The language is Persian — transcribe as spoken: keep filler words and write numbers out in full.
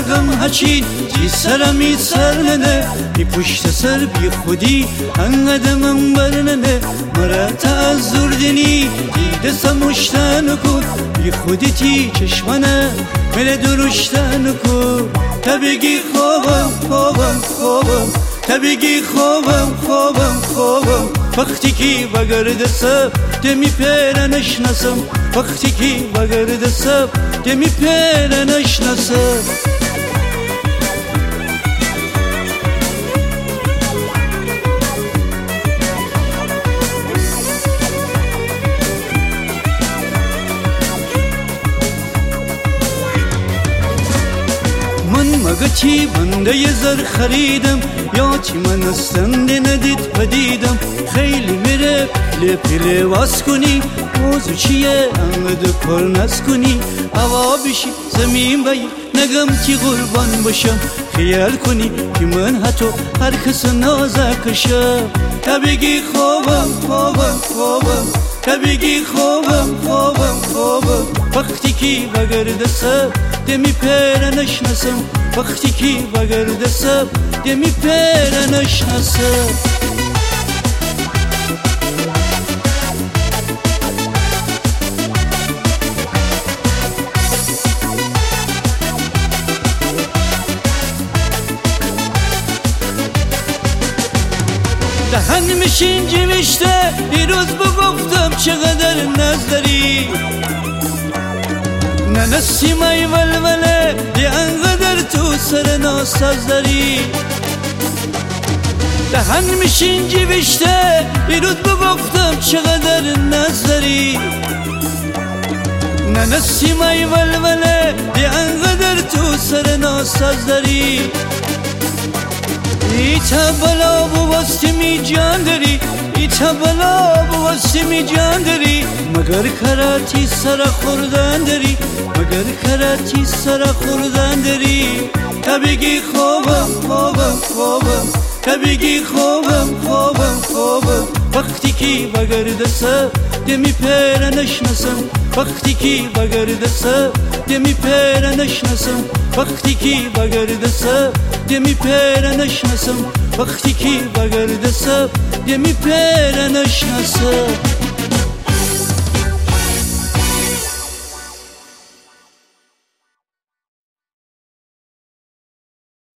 غم هچین بی سرمی سر ننه بی پشت سر بی خودی انقدر من برننه مرا تعذر دینی دیده سمشتن کن بی خودی تی چشمانه مل درشتن کن تا بگی خوابم خوابم خوابم تا بگی خوابم خوابم خوابم وقتی کی بگرد سب دمی پیره نشناسم وقتی کی بگرد سب دمی پیره نشناسم مگه چی بنده ی زر خریدم یا چی من استنده ندید پدیدم خیلی میره پله پله واس کنی موضوع چیه انقدر پر نز کنی هوا بشی زمین بایی نگم که قربان باشم خیال کنی که من حتی هر کس نازکشم تا بگی خوابم خوابم خوابم تا بگی خوابم خوابم خوابم وقتی کی بگرد سب دمی پیره نشناسم وقتی کی بگرد سب دمی پیره نشناسم دهن میشین جوشته دیروز بگفتم چقدر ناز داری نه نسیمای ولوله دی انقدر تو سر ناساز داری دهن میشین جوشته دیروز بگفتم چقدر ناز داری نه نسیمای ولوله دی انقدر تو سر ناساز داری ایتا بلا بواستی می جان داری ایتا بلا بواستی می جان داری مگر کراتی سر خوردن داری مگر کراتی سر خوردن داری تا بگی خوابم خوابم خوابم تا بگی خوابم خوابم خوابم وقتی کی بگرد سب دمی پیره نشناسم وقتی کی بگرد سب دمی پیره نشناسم وقتی کی بگرد سب دمی پیره نشناسم وقتی کی بگرد سب دمی پیره نشناسم